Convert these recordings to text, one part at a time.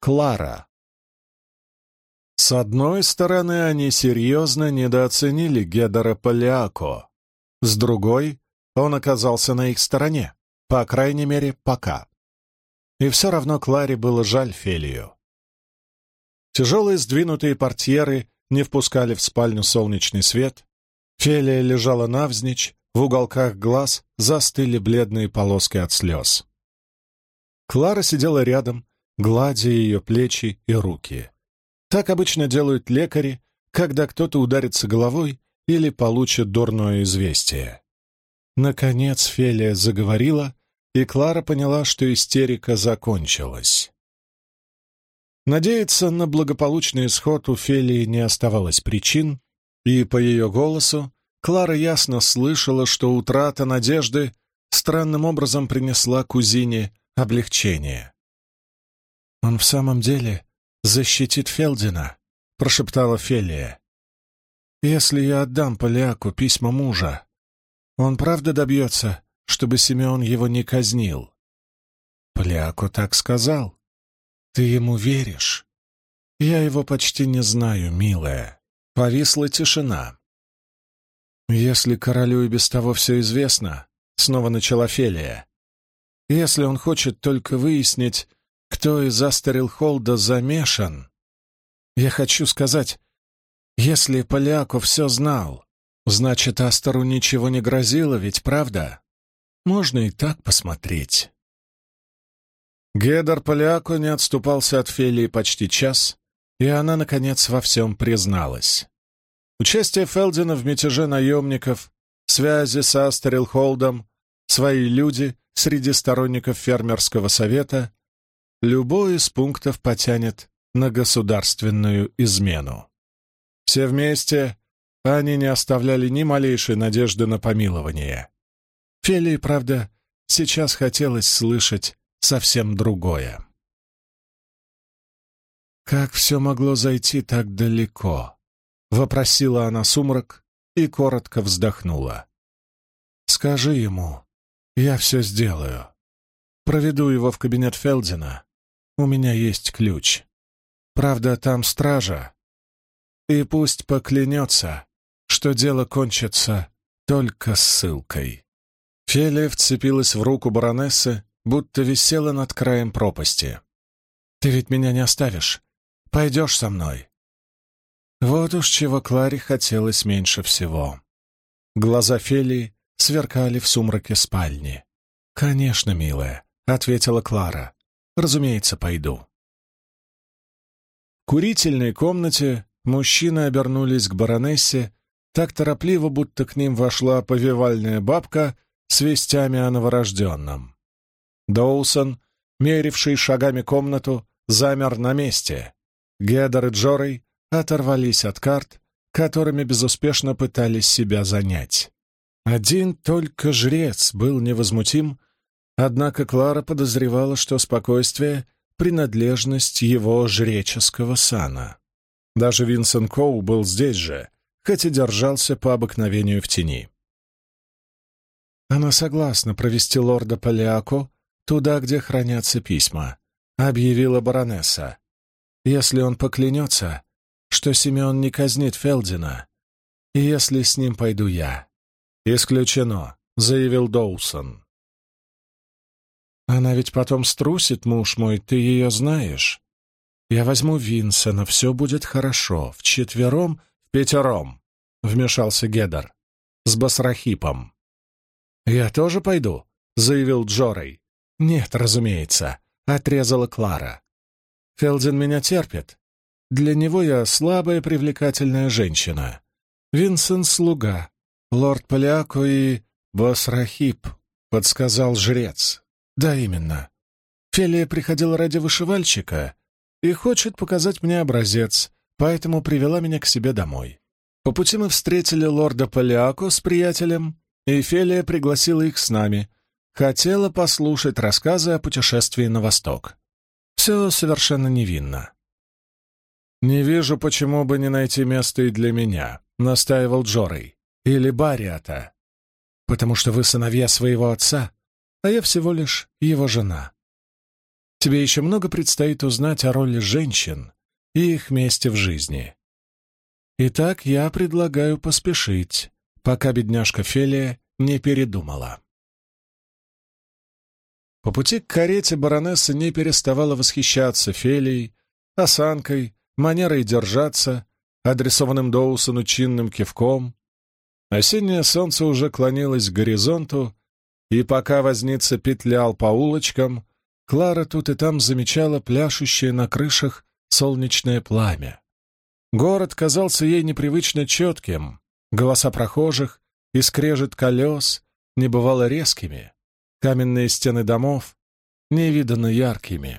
Клара. С одной стороны, они серьезно недооценили Гедора Палеако. С другой, он оказался на их стороне, по крайней мере, пока. И все равно Кларе было жаль Фелию. Тяжелые сдвинутые портьеры не впускали в спальню солнечный свет. Фелия лежала навзничь, в уголках глаз застыли бледные полоски от слез. Клара сидела рядом, гладя ее плечи и руки. Так обычно делают лекари, когда кто-то ударится головой или получит дурное известие. Наконец Фелия заговорила, и Клара поняла, что истерика закончилась. Надеяться на благополучный исход у Фелии не оставалось причин, и по ее голосу Клара ясно слышала, что утрата надежды странным образом принесла кузине облегчение. «Он в самом деле защитит Фелдина», — прошептала Фелия. «Если я отдам Поляку письма мужа, он правда добьется, чтобы Симеон его не казнил?» «Поляку так сказал. Ты ему веришь?» «Я его почти не знаю, милая». Повисла тишина. «Если королю и без того все известно», — снова начала Фелия, «если он хочет только выяснить, кто из Астерилхолда замешан, я хочу сказать, если Поляку все знал, значит, Астеру ничего не грозило, ведь правда? Можно и так посмотреть». Гедор Поляку не отступался от Фелии почти час, и она, наконец, во всем призналась. Участие Фелдина в мятеже наемников, связи с Астерилхолдом, свои люди среди сторонников фермерского совета — любой из пунктов потянет на государственную измену. Все вместе они не оставляли ни малейшей надежды на помилование. Фелии, правда, сейчас хотелось слышать совсем другое. «Как все могло зайти так далеко?» — вопросила она сумрак и коротко вздохнула. «Скажи ему, я все сделаю. Проведу его в кабинет Фелдина. У меня есть ключ. Правда, там стража. И пусть поклянется, что дело кончится только ссылкой». Фелия вцепилась в руку баронессы, будто висела над краем пропасти. «Ты ведь меня не оставишь? Пойдешь со мной?» Вот уж чего Кларе хотелось меньше всего. Глаза Фелии сверкали в сумраке спальни. «Конечно, милая», — ответила Клара. «Разумеется, пойду». В курительной комнате мужчины обернулись к баронессе так торопливо, будто к ним вошла повивальная бабка с вестями о новорожденном. Доусон, меривший шагами комнату, замер на месте. Гедор и Джорей оторвались от карт, которыми безуспешно пытались себя занять. Один только жрец был невозмутим, однако Клара подозревала, что спокойствие — принадлежность его жреческого сана. Даже Винсент Коу был здесь же, хоть и держался по обыкновению в тени. «Она согласна провести лорда Поляку туда, где хранятся письма», — объявила баронесса. «Если он поклянется, что Симеон не казнит Фелдина, и если с ним пойду я». «Исключено», — заявил Доусон. «Она ведь потом струсит, муж мой, ты ее знаешь. Я возьму Винсена, все будет хорошо. Вчетвером, впятером», — вмешался Гедор, — «с Басрахипом». «Я тоже пойду», — заявил Джорей. «Нет, разумеется», — отрезала Клара. «Фелдин меня терпит. Для него я слабая привлекательная женщина. Винсент — слуга, лорд Поляку и Басрахип», — подсказал жрец. «Да, именно. Фелия приходила ради вышивальщика и хочет показать мне образец, поэтому привела меня к себе домой. По пути мы встретили лорда Поляку с приятелем, и Фелия пригласила их с нами. Хотела послушать рассказы о путешествии на восток. Все совершенно невинно». «Не вижу, почему бы не найти место и для меня», — настаивал Джорей. «Или Бариата. Потому что вы сыновья своего отца, а я всего лишь его жена». Тебе еще много предстоит узнать о роли женщин и их месте в жизни. Итак, я предлагаю поспешить, пока бедняжка Фелия не передумала». По пути к карете баронесса не переставала восхищаться Фелией, осанкой, манерой держаться, адресованным Доусону чинным кивком. Осеннее солнце уже клонилось к горизонту, и пока возница петлял по улочкам, Клара тут и там замечала пляшущее на крышах солнечное пламя. Город казался ей непривычно четким, голоса прохожих и скрежет колес не бывало резкими, каменные стены домов невиданно яркими.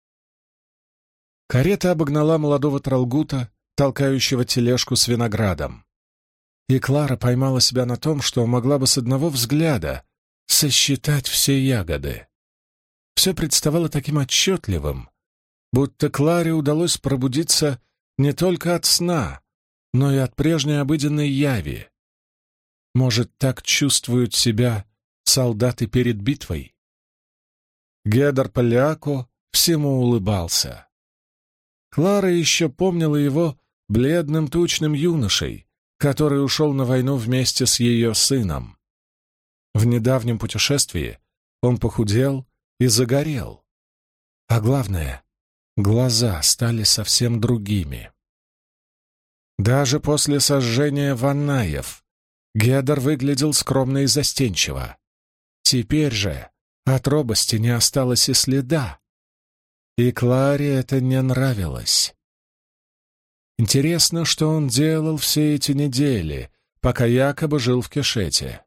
Карета обогнала молодого тралгута, толкающего тележку с виноградом. И Клара поймала себя на том, что могла бы с одного взгляда сосчитать все ягоды. Все представало таким отчетливым, будто Кларе удалось пробудиться не только от сна, но и от прежней обыденной яви. Может, так чувствуют себя солдаты перед битвой? Гедор Паллиако всему улыбался. Клара еще помнила его бледным тучным юношей, который ушел на войну вместе с ее сыном. В недавнем путешествии он похудел и загорел. А главное, глаза стали совсем другими. Даже после сожжения Ваннаев Гедор выглядел скромно и застенчиво. Теперь же от робости не осталось и следа. И Кларе это не нравилось. Интересно, что он делал все эти недели, пока якобы жил в Кешете.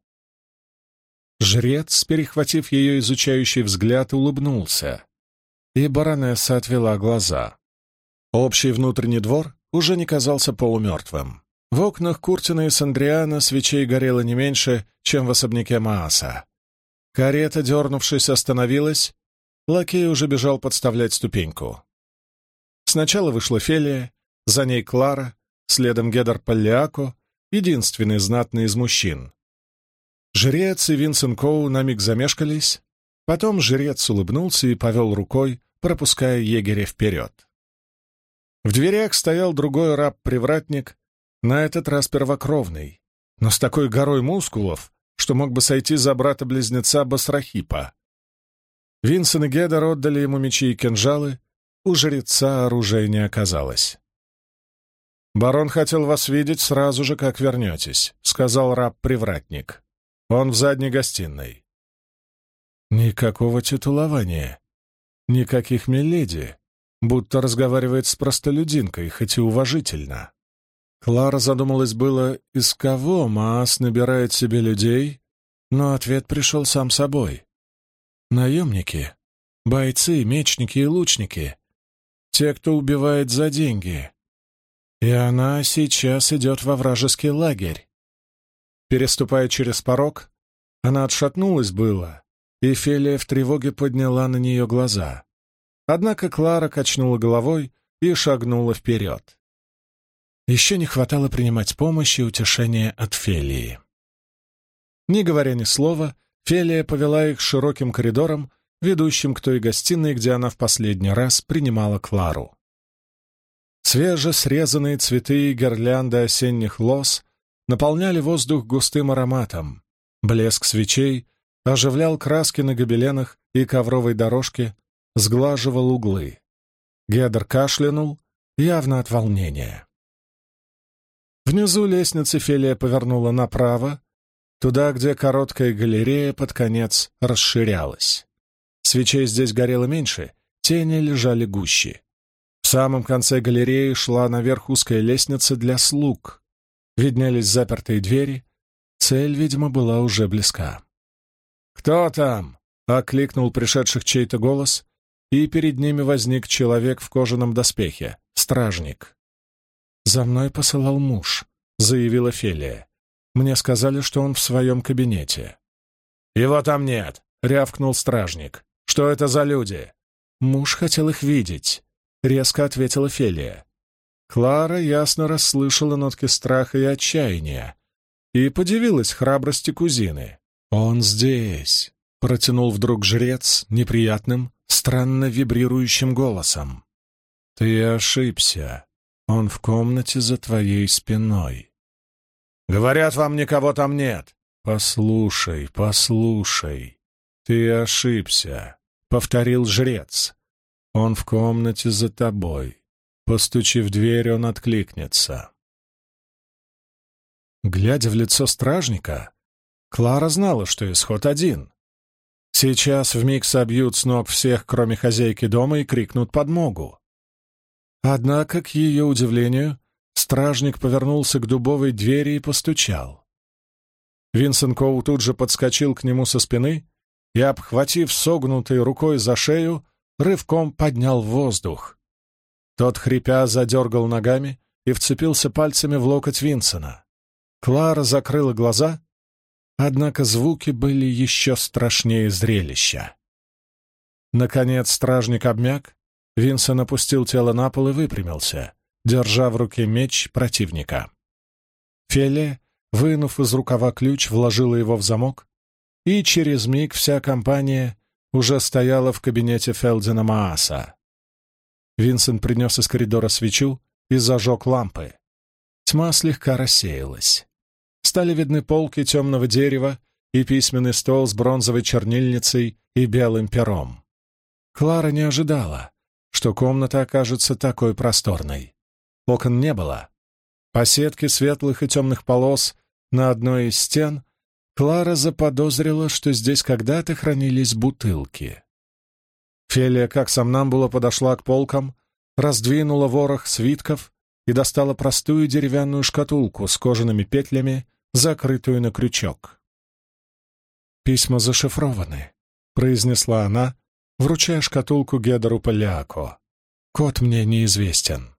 Жрец, перехватив ее изучающий взгляд, улыбнулся, и баронесса отвела глаза. Общий внутренний двор уже не казался полумертвым. В окнах Куртина и Сандриана свечей горело не меньше, чем в особняке Мааса. Карета, дернувшись, остановилась. Лакей уже бежал подставлять ступеньку. Сначала вышла Фелия, за ней Клара, следом Гедор Паллиако, единственный знатный из мужчин. Жрец и Винсент Коу на миг замешкались, потом жрец улыбнулся и повел рукой, пропуская егеря вперед. В дверях стоял другой раб-привратник, на этот раз первокровный, но с такой горой мускулов, что мог бы сойти за брата-близнеца Басрахипа. Винсент и Гедор отдали ему мечи и кинжалы, у жреца оружия не оказалось. «Барон хотел вас видеть сразу же, как вернетесь», — сказал раб-привратник. «Он в задней гостиной». Никакого титулования, никаких миледи, будто разговаривает с простолюдинкой, хоть и уважительно. Клара задумалась было, из кого Маас набирает себе людей, но ответ пришел сам собой. Наемники, бойцы, мечники и лучники, те, кто убивает за деньги. И она сейчас идет во вражеский лагерь. Переступая через порог, она отшатнулась было, и Фелия в тревоге подняла на нее глаза. Однако Клара качнула головой и шагнула вперед. Еще не хватало принимать помощь и утешение от Фелии. Не говоря ни слова, Фелия повела их широким коридором, ведущим к той гостиной, где она в последний раз принимала Клару. Свежесрезанные цветы и гирлянды осенних лоз наполняли воздух густым ароматом. Блеск свечей оживлял краски на гобеленах и ковровой дорожке, сглаживал углы. Гедор кашлянул, явно от волнения. Внизу лестницы Фелия повернула направо, туда, где короткая галерея под конец расширялась. Свечей здесь горело меньше, тени лежали гуще. В самом конце галереи шла наверх узкая лестница для слуг. Виднелись запертые двери. Цель, видимо, была уже близка. «Кто там?» — окликнул пришедших чей-то голос, и перед ними возник человек в кожаном доспехе, стражник. «За мной посылал муж», — заявила Фелия. «Мне сказали, что он в своем кабинете». «Его там нет», — рявкнул стражник. «Что это за люди?» «Муж хотел их видеть», — резко ответила Фелия. Клара ясно расслышала нотки страха и отчаяния и подивилась храбрости кузины. «Он здесь», протянул вдруг жрец неприятным, странно вибрирующим голосом. «Ты ошибся. Он в комнате за твоей спиной». «Говорят, вам никого там нет». «Послушай, послушай. Ты ошибся», — повторил жрец. «Он в комнате за тобой. Постучи в дверь, он откликнется». Глядя в лицо стражника, Клара знала, что исход один. Сейчас вмиг собьют с ног всех, кроме хозяйки дома, и крикнут подмогу. Однако, к ее удивлению, стражник повернулся к дубовой двери и постучал. Винсент Коу тут же подскочил к нему со спины и, обхватив согнутой рукой за шею, рывком поднял в воздух. Тот, хрипя, задергал ногами и вцепился пальцами в локоть Винсена. Клара закрыла глаза, однако звуки были еще страшнее зрелища. Наконец стражник обмяк, Винсент опустил тело на пол и выпрямился, держа в руке меч противника. Фелия, вынув из рукава ключ, вложила его в замок, и через миг вся компания уже стояла в кабинете Фелдена Мааса. Винсент принес из коридора свечу и зажег лампы. Тьма слегка рассеялась. Стали видны полки темного дерева и письменный стол с бронзовой чернильницей и белым пером. Клара не ожидала, что комната окажется такой просторной. Окон не было. По сетке светлых и темных полос на одной из стен Клара заподозрила, что здесь когда-то хранились бутылки. Фелия, как сомнамбула, подошла к полкам, раздвинула ворох свитков и достала простую деревянную шкатулку с кожаными петлями, закрытую на крючок. «Письма зашифрованы», — произнесла она, вручая шкатулку Гедеру Палеако. «Код мне неизвестен».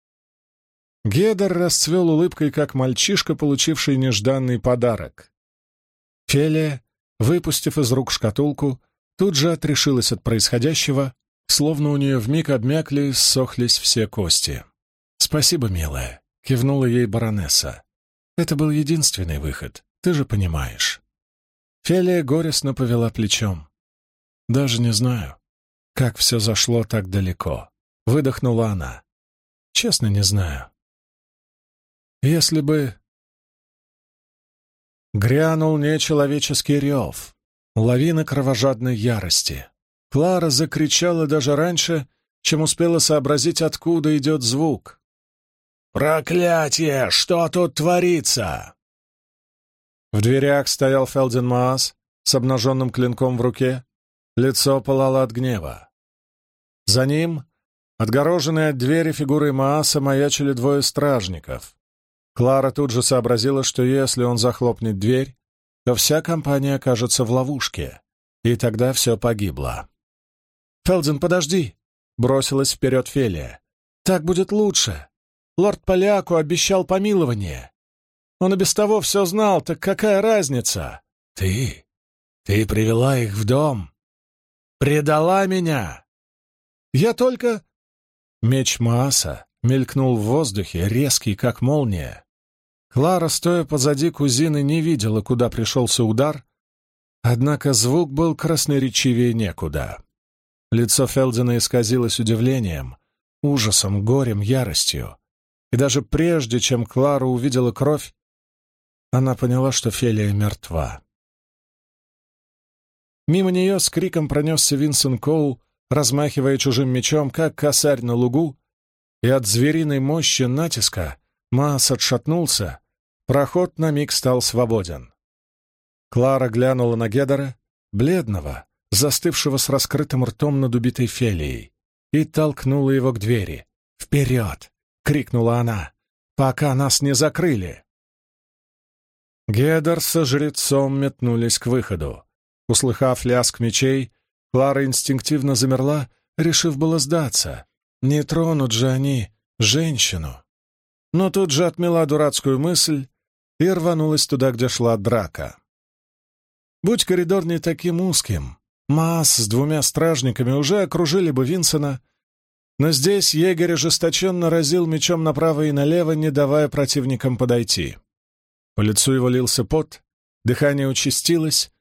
Гедер расцвел улыбкой, как мальчишка, получивший нежданный подарок. Фелия, выпустив из рук шкатулку, тут же отрешилась от происходящего, словно у нее вмиг обмякли и ссохлись все кости. «Спасибо, милая», — кивнула ей баронесса. «Это был единственный выход, ты же понимаешь». Фелия горестно повела плечом. «Даже не знаю, как все зашло так далеко», — выдохнула она. «Честно, не знаю. Если бы...» Грянул нечеловеческий рев, лавина кровожадной ярости. Клара закричала даже раньше, чем успела сообразить, откуда идет звук. «Проклятие! Что тут творится?» В дверях стоял Фелден Маас с обнаженным клинком в руке, лицо пылало от гнева. За ним, отгороженные от двери фигурой Мааса, маячили двое стражников. Клара тут же сообразила, что если он захлопнет дверь, то вся компания окажется в ловушке, и тогда все погибло. «Фелден, подожди!» — бросилась вперед Фелия. «Так будет лучше. Лорд Палеако обещал помилование. Он и без того все знал, так какая разница?» «Ты привела их в дом. Предала меня!» «Я только...» Меч Мааса мелькнул в воздухе, резкий, как молния. Клара, стоя позади кузины, не видела, куда пришелся удар, однако звук был красноречивее некуда. Лицо Фелдена исказилось удивлением, ужасом, горем, яростью, и даже прежде, чем Клара увидела кровь, она поняла, что Фелия мертва. Мимо нее с криком пронесся Винсент Коу, размахивая чужим мечом, как косарь на лугу, и от звериной мощи натиска Маас отшатнулся, проход на миг стал свободен. Клара глянула на Гедера, бледного, застывшего с раскрытым ртом над убитой Фелией, и толкнула его к двери. «Вперед!» — крикнула она. «Пока нас не закрыли!» Гедер со жрецом метнулись к выходу. Услыхав лязг мечей, Клара инстинктивно замерла, решив было сдаться. Не тронут же они женщину. Но тут же отмела дурацкую мысль и рванулась туда, где шла драка. Будь коридор не таким узким, Маас с двумя стражниками уже окружили бы Винсена, но здесь егерь ожесточенно разил мечом направо и налево, не давая противникам подойти. По лицу его лился пот, дыхание участилось,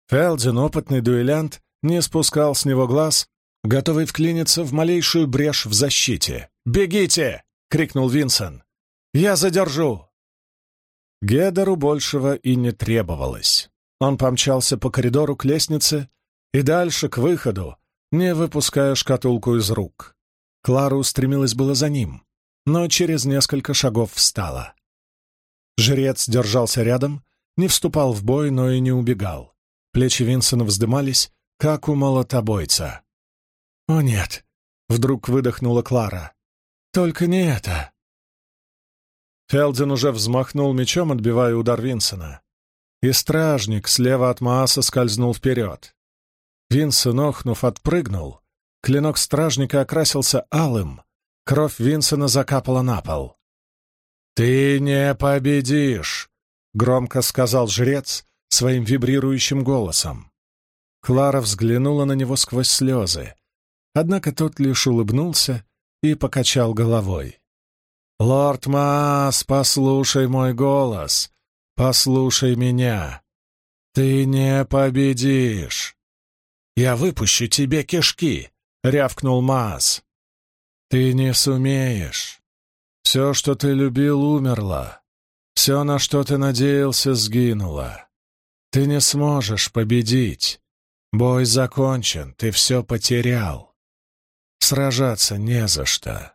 Фелдин, опытный дуэлянт, не спускал с него глаз, готовый вклиниться в малейшую брешь в защите. «Бегите!» — крикнул Винсен. «Я задержу!» Гедеру большего и не требовалось. Он помчался по коридору к лестнице и дальше к выходу, не выпуская шкатулку из рук. Клара устремилась было за ним, но через несколько шагов встала. Жрец держался рядом, не вступал в бой, но и не убегал. Плечи Винсена вздымались, как у молотобойца. «О нет!» — вдруг выдохнула Клара. «Только не это!» Фелдин уже взмахнул мечом, отбивая удар Винсена. И стражник слева от Мааса скользнул вперед. Винсен, охнув, отпрыгнул. Клинок стражника окрасился алым. Кровь Винсена закапала на пол. «Ты не победишь!» — громко сказал жрец своим вибрирующим голосом. Клара взглянула на него сквозь слезы. Однако тот лишь улыбнулся и покачал головой. «Лорд Маас, послушай мой голос, послушай меня. Ты не победишь. Я выпущу тебе кишки», — рявкнул Маас. «Ты не сумеешь. Все, что ты любил, умерло. Все, на что ты надеялся, сгинуло. Ты не сможешь победить. Бой закончен, ты все потерял. Сражаться не за что».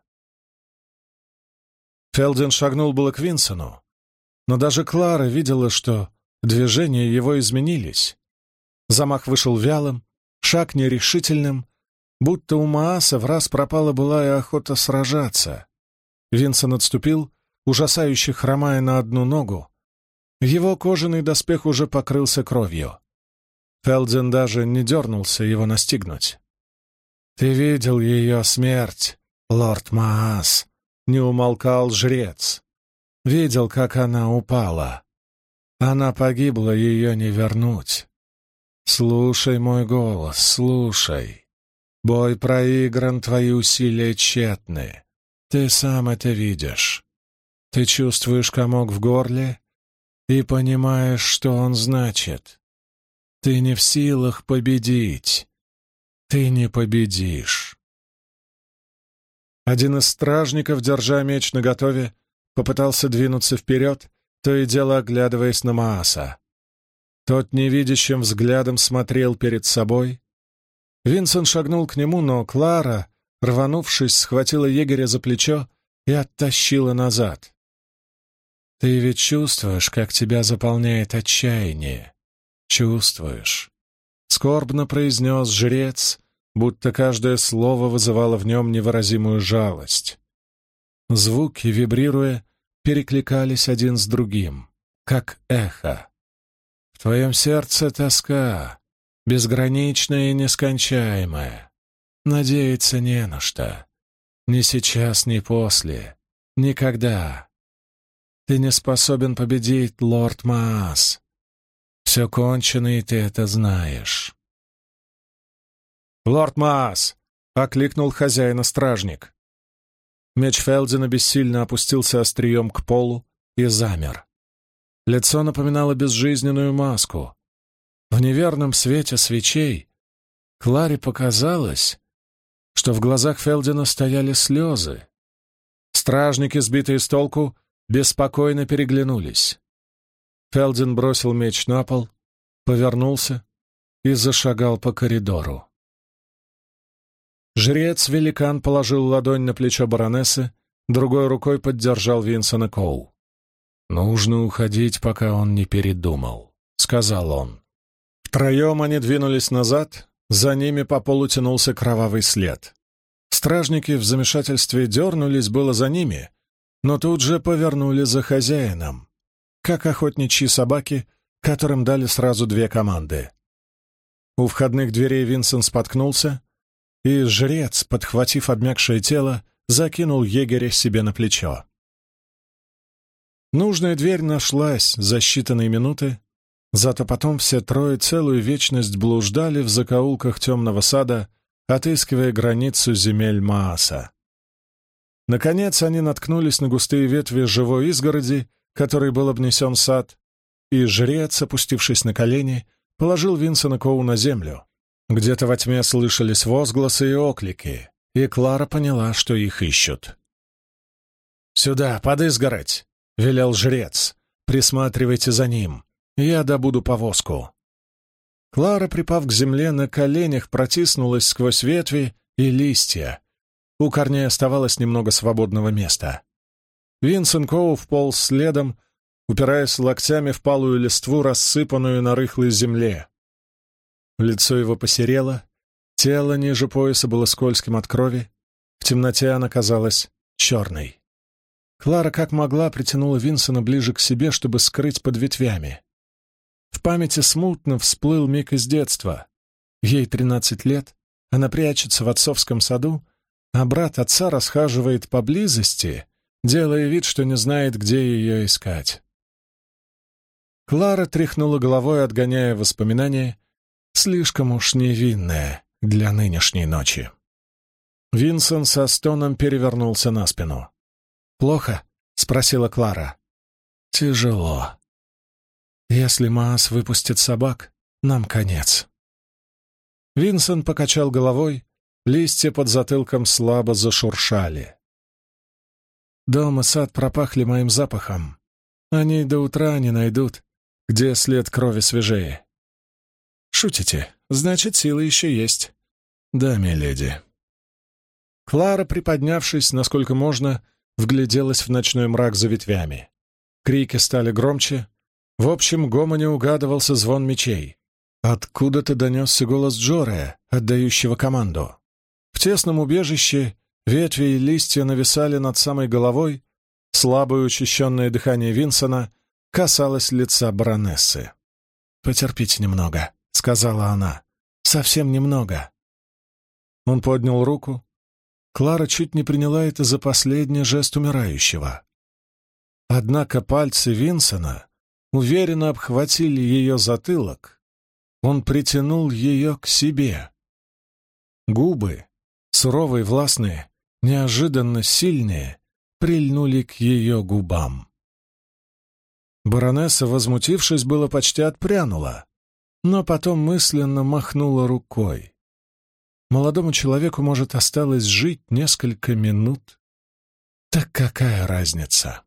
Фелдин шагнул было к Винсену, но даже Клара видела, что движения его изменились. Замах вышел вялым, шаг нерешительным, будто у Мааса враз пропала былая охота сражаться. Винсен отступил, ужасающе хромая на одну ногу. Его кожаный доспех уже покрылся кровью. Фелдин даже не дернулся его настигнуть. «Ты видел ее смерть, лорд Маас», — не умолкал жрец. «Видел, как она упала. Она погибла, ее не вернуть. Слушай мой голос, слушай. Бой проигран, твои усилия тщетны. Ты сам это видишь. Ты чувствуешь комок в горле и понимаешь, что он значит. Ты не в силах победить. Ты не победишь». Один из стражников, держа меч наготове, попытался двинуться вперед, то и дело оглядываясь на Мааса. Тот невидящим взглядом смотрел перед собой. Винсен шагнул к нему, но Клара, рванувшись, схватила егеря за плечо и оттащила назад. «Ты ведь чувствуешь, как тебя заполняет отчаяние? Чувствуешь?» — скорбно произнес жрец, будто каждое слово вызывало в нем невыразимую жалость. Звуки, вибрируя, перекликались один с другим, как эхо. «В твоем сердце тоска, безграничная и нескончаемая. Надеяться не на что. Ни сейчас, ни после. Никогда. Ты не способен победить, лорд Маас. Все кончено, и ты это знаешь». «Лорд Маас!» — окликнул хозяина стражник. Меч Фелдина бессильно опустился острием к полу и замер. Лицо напоминало безжизненную маску. В неверном свете свечей Кларе показалось, что в глазах Фелдина стояли слезы. Стражники, сбитые с толку, беспокойно переглянулись. Фелдин бросил меч на пол, повернулся и зашагал по коридору. Жрец-великан положил ладонь на плечо баронессы, другой рукой поддержал Винсена Коу. «Нужно уходить, пока он не передумал», — сказал он. Втроем они двинулись назад, за ними по полу тянулся кровавый след. Стражники в замешательстве дернулись было за ними, но тут же повернули за хозяином, как охотничьи собаки, которым дали сразу две команды. У входных дверей Винсен споткнулся, и жрец, подхватив обмякшее тело, закинул егеря себе на плечо. Нужная дверь нашлась за считанные минуты, зато потом все трое целую вечность блуждали в закоулках темного сада, отыскивая границу земель Мааса. Наконец они наткнулись на густые ветви живой изгороди, которой был обнесен сад, и жрец, опустившись на колени, положил Винсона Коу на землю. Где-то во тьме слышались возгласы и оклики, и Клара поняла, что их ищут. «Сюда, под изгородь!» — велел жрец. «Присматривайте за ним. Я добуду повозку». Клара, припав к земле, на коленях протиснулась сквозь ветви и листья. У корней оставалось немного свободного места. Винсент Коу вполз следом, упираясь локтями в палую листву, рассыпанную на рыхлой земле. Лицо его посерело, тело ниже пояса было скользким от крови, в темноте она казалась черной. Клара как могла притянула Винсона ближе к себе, чтобы скрыть под ветвями. В памяти смутно всплыл миг из детства. Ей 13 лет, она прячется в отцовском саду, а брат отца расхаживает поблизости, делая вид, что не знает, где ее искать. Клара тряхнула головой, отгоняя воспоминания, слишком уж невинное для нынешней ночи. Винсент со стоном перевернулся на спину. «Плохо?» — спросила Клара. «Тяжело. Если Маас выпустит собак, нам конец». Винсент покачал головой, листья под затылком слабо зашуршали. Дом и сад пропахли моим запахом. Они до утра не найдут, где след крови свежее. «Шутите? Значит, силы еще есть». «Да, миледи». Клара, приподнявшись, насколько можно, вгляделась в ночной мрак за ветвями. Крики стали громче. В общем гомоне угадывался звон мечей. Откуда-то донесся голос Джорея, отдающего команду. В тесном убежище ветви и листья нависали над самой головой, слабое учащенное дыхание Винсона касалось лица баронессы. «Потерпите немного», — сказала она. «Совсем немного». Он поднял руку. Клара чуть не приняла это за последний жест умирающего. Однако пальцы Винсона уверенно обхватили ее затылок. Он притянул ее к себе. Губы, суровые, властные, неожиданно сильные, прильнули к ее губам. Баронесса, возмутившись, было почти отпрянула, но потом мысленно махнула рукой. Молодому человеку, может, осталось жить несколько минут. Так какая разница?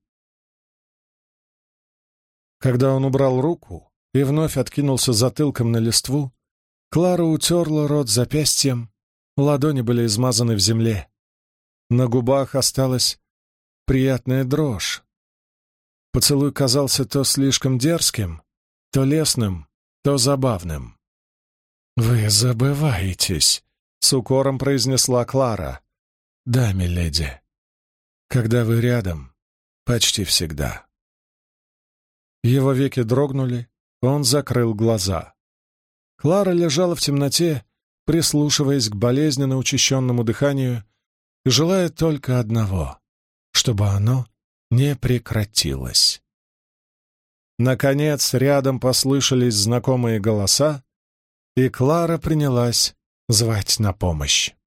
Когда он убрал руку и вновь откинулся затылком на листву, Клара утерла рот запястьем, ладони были измазаны в земле. На губах осталась приятная дрожь. Поцелуй казался то слишком дерзким, то лесным, то забавным. «Вы забываетесь», — с укором произнесла Клара. «Да, миледи. Когда вы рядом, почти всегда». Его веки дрогнули, он закрыл глаза. Клара лежала в темноте, прислушиваясь к болезненно учащенному дыханию и желая только одного — чтобы оно не прекратилось. Наконец, рядом послышались знакомые голоса, и Клара принялась звать на помощь.